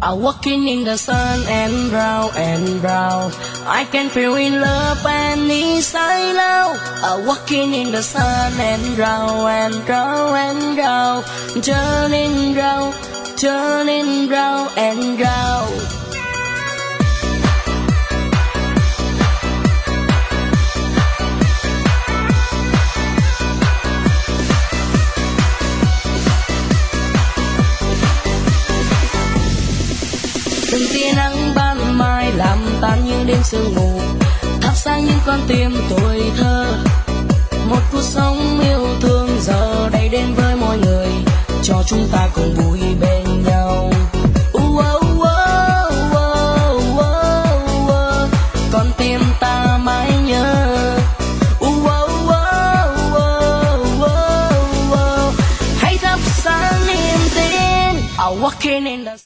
I'm walking in the sun and round. I can feel in love and inside now. I'm walking in the sun and round. Turning round and round. Từng tia nắng ban mai làm tan những đêm sương mù, thắp sáng những con tim tuổi thơ. Một cuộc sống yêu thương giờ đây đến với mọi người, cho chúng ta cùng vui bên nhau. Con tim ta mãi nhớ. Hãy thắp sáng niềm tin. I'm walking in the